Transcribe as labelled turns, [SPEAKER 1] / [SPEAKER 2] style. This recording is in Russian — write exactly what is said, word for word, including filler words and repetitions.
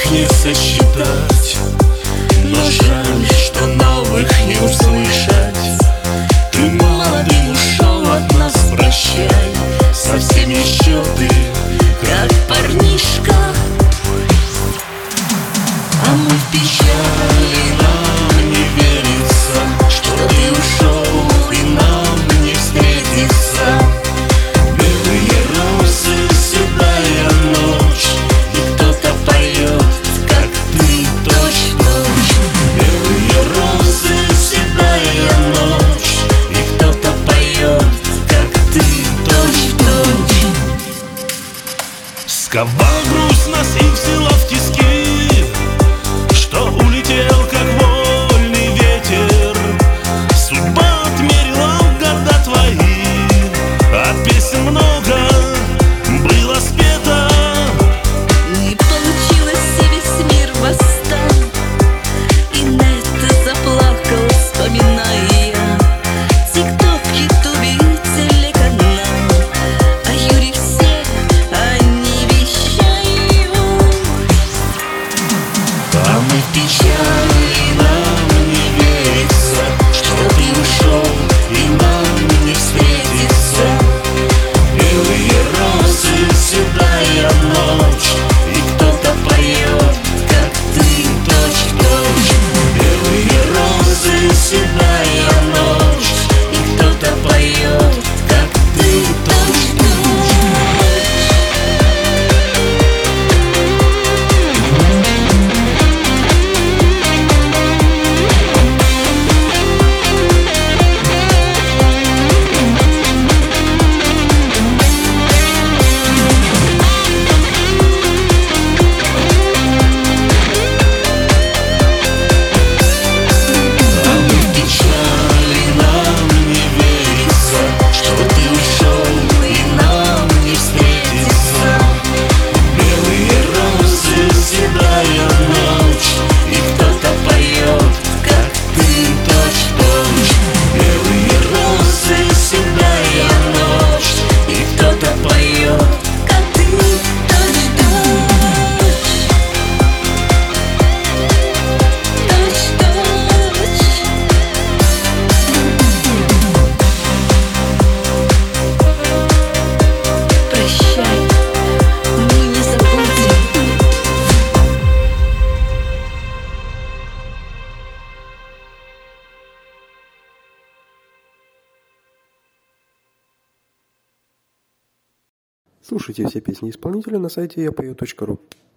[SPEAKER 1] их не сосчитать, но жаль, что новых не услышать. Ты молодым ушел от нас, прощай, совсем еще ты, как парнишка. А мы в печали, нам не верится, что ты ушел и нам не встретиться. Белые розы, седая ночь, и кто-то поет, как ты, точь-в-точь. Белые розы, седая ночь, и кто-то поет, как ты, точь-в-точь. Сковал грусть нас и взяла в тиски, что улетел, как вольный ветер. Судьба отмерила года твои, а песен много было спето.
[SPEAKER 2] Не получилось, и весь мир восстал, и Нет заплакал, вспоминая ТикТок, Ютуб и телеканал. А Юрий все они вещают.
[SPEAKER 1] А мы в печали, нам не верится, что ты ушел и нам не встретиться. Белые розы, седая ночь, и кто-то поет, как ты, точь-в-точь. Белые розы, седая ночь, и кто-то поет, как ты, точь-в-точь.
[SPEAKER 3] Слушайте все песни исполнителя на сайте я пою точка ру.